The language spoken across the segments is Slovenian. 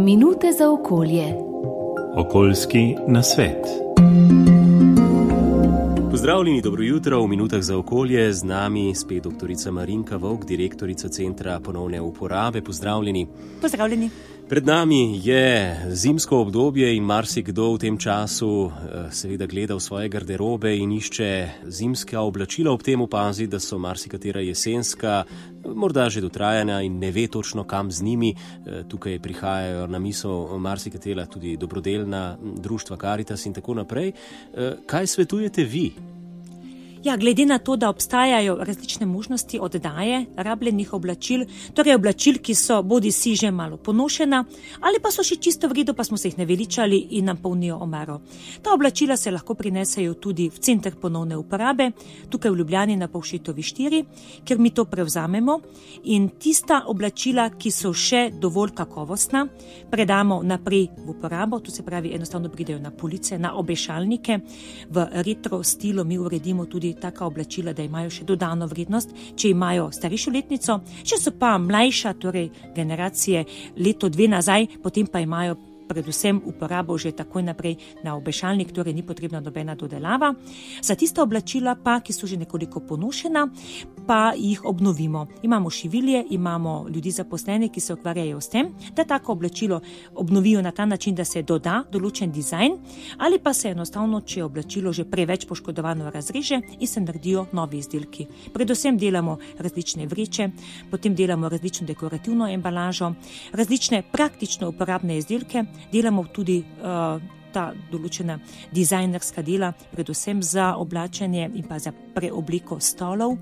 Minute za okolje. Okoljski nasvet. Pozdravljeni, dobro jutro v Minutah za okolje. Z nami spet doktorica Marinka Vovk, direktorica Centra ponovne uporabe. Pozdravljeni. Pozdravljeni. Pred nami je zimsko obdobje in marsikdo v tem času seveda gleda v svoje garderobe in išče zimska oblačila, ob tem opazi, da so marsikatera jesenska, morda že dotrajana in ne ve točno kam z njimi. Tukaj prihajajo na misel marsikatera tudi dobrodelna društva Caritas in tako naprej. Kaj svetujete vi? Ja, glede na to, da obstajajo različne možnosti oddaje rabljenih oblačil, torej oblačil, ki so bodisi že malo ponošena, ali pa so še čisto v redu, pa smo se jih naveličali in nam polnijo omaro. Ta oblačila se lahko prinesejo tudi v Center ponovne uporabe, tukaj v Ljubljani na Povšetovi 4, kjer mi to prevzamemo in tista oblačila, ki so še dovolj kakovostna, predamo naprej v uporabo, to se pravi enostavno pridejo na police, na obešalnike, v retro stilu mi uredimo tudi taka oblačila, da imajo še dodano vrednost, če imajo starejšo letnico, če so pa mlajša, torej generacije leto, dve nazaj, potem pa imajo predvsem uporabo že takoj naprej na obešalnik, torej ni potrebna nobena dodelava. Za tista oblačila pa, ki so že nekoliko ponošena, pa jih obnovimo. Imamo šivilje, imamo ljudi zaposlene, ki se ukvarjajo s tem, da tako oblačilo obnovijo na ta način, da se doda določen dizajn, ali pa se enostavno, če je oblačilo že preveč poškodovano, razreže in se naredijo novi izdelki. Predvsem delamo različne vreče, potem delamo različno dekorativno embalažo, različne praktično uporabne izdelke, delamo tudi ta določena dizajnerska dela, predvsem za oblačenje in pa za preobliko stolov,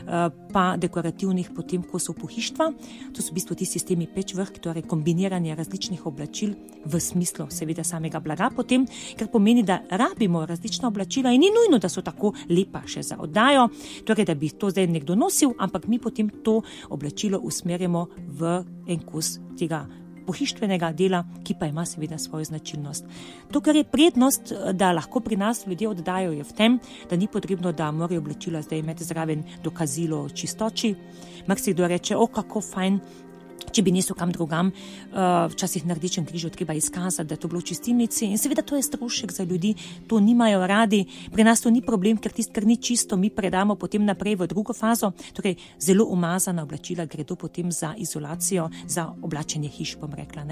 pa dekorativnih potem kosov pohištva. To so v bistvu ti sistemi patchwork, torej kombiniranje različnih oblačil v smislu seveda samega blaga potem, kar pomeni, da rabimo različna oblačila in ni nujno, da so tako lepa še za oddajo, torej da bi to zdaj nekdo nosil, ampak mi potem to oblačilo usmerimo v en kos tega pohištvenega dela, ki pa ima seveda svojo značilnost. To, kar je prednost, da lahko pri nas ljudje oddajo, je v tem, da ni potrebno, da morajo oblačila zdaj imeti zraven dokazilo o čistoči. Marsikdo reče, kako fajn, če bi nesel kam drugam, včasih na Rdečem križu treba izkazati, da je to bilo v čistilnici in seveda to je strošek za ljudi, to nimajo radi. Pri nas to ni problem, ker tisto, kar ni čisto, mi predamo potem naprej v drugo fazo, torej zelo umazana oblačila gredo potem za izolacijo, za oblačenje hiš, bom rekla.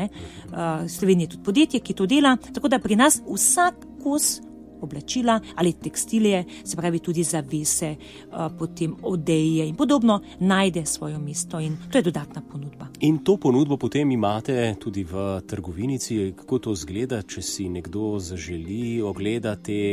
V Sloveniji je tudi podjetje, ki to dela, tako da pri nas vsak kos oblačila ali tekstilije, se pravi tudi zavese, potem odeje in podobno, najde svoje mesto in to je dodatna ponudba. In to ponudbo potem imate tudi v trgovinici. Kako to zgleda, če si nekdo zaželi ogledati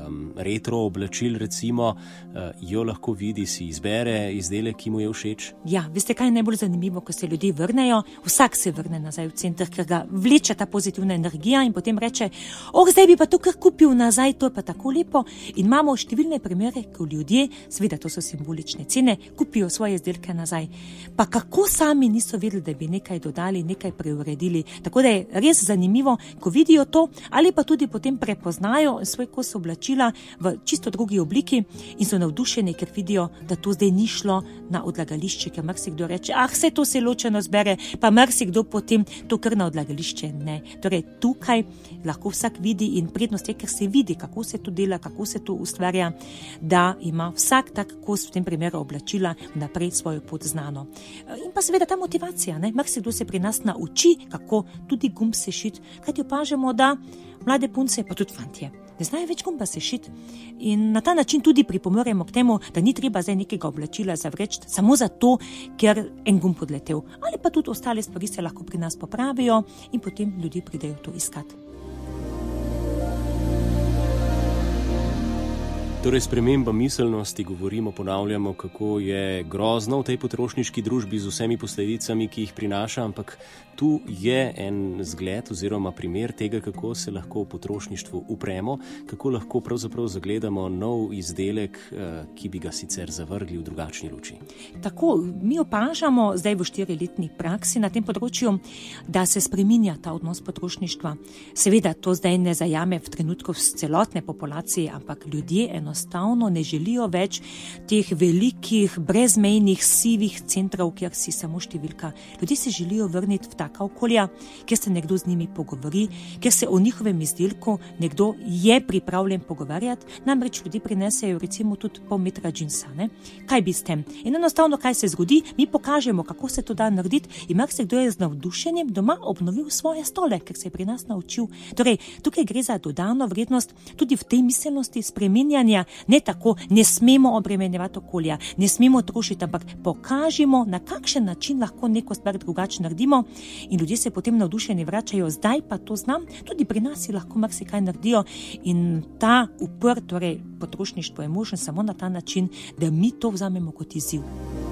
retro oblačil, recimo, jo lahko vidi, si izbere izdelek, ki mu je všeč? Ja, veste, kaj je najbolj zanimivo, ko se ljudje vrnejo, vsak se vrne nazaj v center, ker ga vleče ta pozitivna energija in potem reče, zdaj bi pa to kar kupil nazaj, to je pa tako lepo. In imamo številne primere, ko ljudje, seveda to so simbolične cene, kupijo svoje izdelke nazaj. Pa kako sami niso vedeli, da bi nekaj dodali, nekaj preuredili. Tako da je res zanimivo, ko vidijo to, ali pa tudi potem prepoznajo svoj kos oblačila v čisto drugi obliki in so navdušeni, ker vidijo, da to zdaj ni šlo na odlagališče, ker marsikdo reče, saj to se ločeno zbere, pa marsikdo potem to kar na odlagališče ne. Torej tukaj lahko vsak vidi in prednost je, ker se vidi, kako se to dela, kako se to ustvarja, da ima vsak tak kos, v tem primeru oblačila, naprej svojo pot znano. In pa seveda ta motivacija, marsikdo se pri nas nauči, kako tudi gumb sešiti, kajti opažamo, da mlade punce, pa tudi fantje, ne znajo več gumba sešiti. In na ta način tudi pripomoremo k temu, da ni treba zdaj nekega oblačila zavreči samo zato, ker en gumb odletel. Ali pa tudi ostale stvari se lahko pri nas popravijo in potem ljudi pridejo to iskati. Torej, sprememba miselnosti, govorimo, ponavljamo, kako je grozno v tej potrošniški družbi z vsemi posledicami, ki jih prinaša, ampak tu je en zgled oziroma primer tega, kako se lahko v potrošništvu upremo, kako lahko pravzaprav zagledamo nov izdelek, ki bi ga sicer zavrgli v drugačni luči. Tako, mi opažamo zdaj v 4-letni praksi na tem področju, da se spreminja ta odnos potrošništva. Seveda, to zdaj ne zajame v trenutku celotne populacije, ampak ljudje enostavno ne želijo več teh velikih, brezmejnih, sivih centrov, kjer si samo številka. Ljudje se želijo vrniti v taka okolja, kjer se nekdo z njimi pogovori, kjer se o njihovem izdelku nekdo je pripravljen pogovarjati. Namreč ljudje prinesejo recimo tudi pol metra džinsa. Ne? Kaj bi s tem? In enostavno, kaj se zgodi, mi pokažemo, kako se to da narediti, in marsikdo je z navdušenjem doma obnovil svoje stole, ker se je pri nas naučil. Torej, tukaj gre za dodano vrednost tudi v tej miselnosti spreminjanja, ne tako, ne smemo obremenjevati okolja, ne smemo trošiti, ampak pokažimo, na kakšen način lahko neko stvar drugače naredimo, in ljudje se potem navdušeni vračajo, zdaj pa to znam, tudi pri nas si lahko marsikaj naredijo, in ta upor, torej potrošništvo je možno samo na ta način, da mi to vzamemo kot izziv.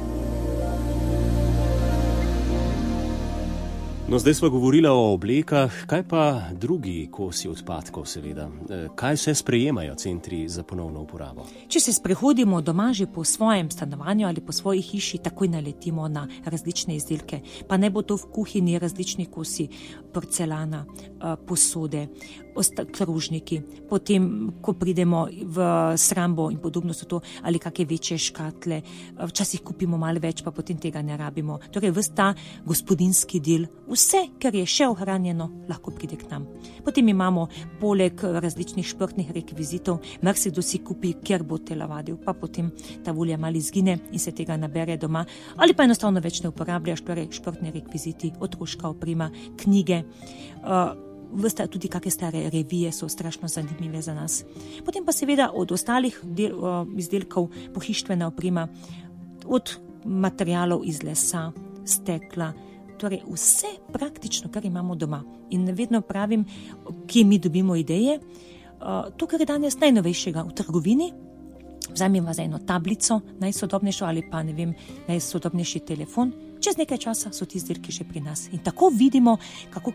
No, zdaj smo govorili o oblekah, kaj pa drugi kosi odpadkov seveda? Kaj vse sprejemajo centri za ponovno uporabo? Če se sprehodimo doma že po svojem stanovanju ali po svoji hiši, takoj naletimo na različne izdelke. Pa ne bo to v kuhinji različni kosi porcelana, posode, krožniki, potem, ko pridemo v shrambo in podobno so to, ali kakšne večje škatle, včasih kupimo malo več, pa potem tega ne rabimo. Torej, ves ta gospodinski del, vse, kar je še ohranjeno, lahko pride k nam. Potem imamo poleg različnih športnih rekvizitov, marsikdo si kupi, kjer bo telovadil, pa potem ta volja malo izgine in se tega nabere doma, ali pa enostavno več ne uporabljaš, torej športni rekviziti, otroška oprema, knjige, vsta tudi kakšne stare revije so strašno zanimive za nas. Potem pa seveda od ostalih izdelkov pohištvena oprema, od materialov iz lesa, stekla, torej vse praktično, kar imamo doma. In vedno pravim, kje mi dobimo ideje. To, kar je danes najnovejšega v trgovini, vzamemo za eno tablico, najsodobnejšo ali pa ne vem, najsodobnejši telefon, čez nekaj časa so ti izdelki že pri nas. In tako vidimo, kako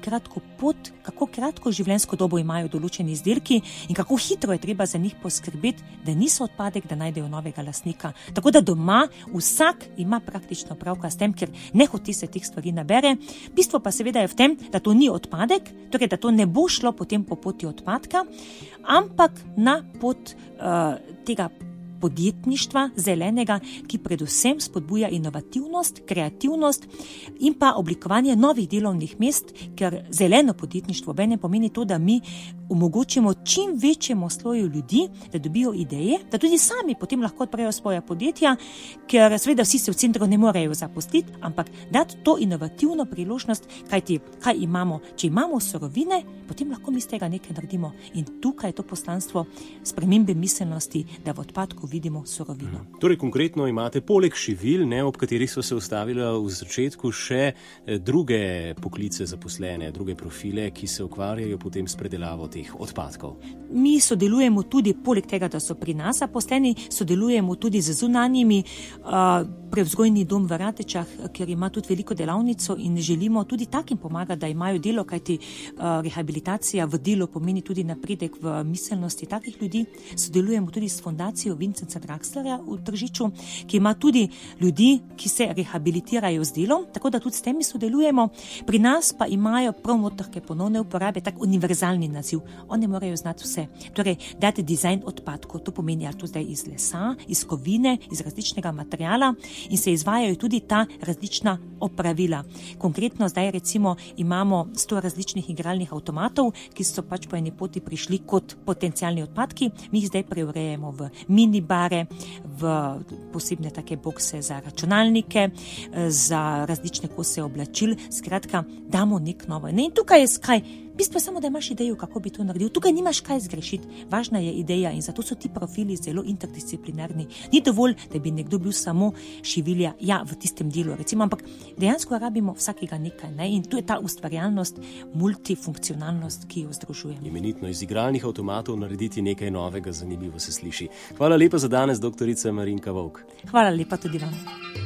kratko življenjsko dobo imajo določeni izdelki in kako hitro je treba za njih poskrbeti, da niso odpadek, da najdejo novega lastnika. Tako da doma vsak ima praktično pravka s tem, ker nehote se teh stvari nabere. Bistvo pa seveda je v tem, da to ni odpadek, torej da to ne bo šlo potem po poti odpadka, ampak na pot tega podjetništva zelenega, ki predvsem spodbuja inovativnost, kreativnost in pa oblikovanje novih delovnih mest, ker zeleno podjetništvo ne pomeni to, da mi omogočimo čim večjemu sloju ljudi, da dobijo ideje, da tudi sami potem lahko odprejo svoja podjetja, ker seveda vsi se v centru ne morejo zaposliti, ampak dati to inovativno priložnost, kaj imamo. Če imamo surovine, potem lahko mi z tega nekaj naredimo. In tukaj je to poslanstvo spremembe miselnosti, da v odpadku vidimo surovino. Torej, konkretno imate poleg živil, ob katerih so se ustavili v začetku, še druge poklice zaposlene, druge profile, ki se ukvarjajo potem s predelavo teh odpadkov. Mi sodelujemo tudi, poleg tega, da so pri nas zaposleni, sodelujemo tudi z zunanjimi, prevzgojni dom v Ratečah, ker ima tudi veliko delavnico in želimo tudi takim pomagati, da imajo delo, kajti rehabilitacija v delu pomeni tudi napredek v miselnosti takih ljudi. Sodelujemo tudi s fundacijo Vincenza Draxlerja v Tržiču, ki ima tudi ljudi, ki se rehabilitirajo z delom, tako da tudi s temi sodelujemo. Pri nas pa imajo promotorke ponovne uporabe, tak univerzalni naziv. Oni morajo znati vse. Torej, dati dizajn odpadkov, to pomeni, to zdaj iz lesa, iz kovine, iz različnega materiala in se izvajajo tudi ta različna opravila. Konkretno zdaj recimo imamo 100 različnih igralnih avtomatov, ki so pač po eni poti prišli kot potencialni odpadki. Mi jih zdaj preurejamo v minibare, v posebne take bokse za računalnike, za različne kose oblačil. Skratka, damo nek novo. In tukaj je skaj. Bistvo je samo, da imaš idejo, kako bi to naredil. Tukaj nimaš kaj zgrešiti. Važna je ideja in zato so ti profili zelo interdisciplinarni. Ni dovolj, da bi nekdo bil samo šivilja, v tistem delu, recimo, ampak dejansko rabimo vsakega nekaj. In tu je ta ustvarjalnost, multifunkcionalnost, ki jo združuje. Imenitno iz igralnih avtomatov narediti nekaj novega, zanimivo se sliši. Hvala lepa za danes, doktorica Marinka Vovk. Hvala lepa tudi vam.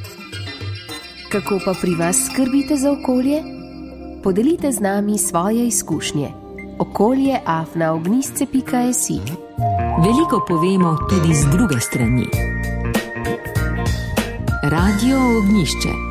Kako pa pri vas skrbite za okolje? Podelite z nami svoje izkušnje. okolje@ognjišče.si. Veliko povemo tudi z druge strani. Radio Ognjišče.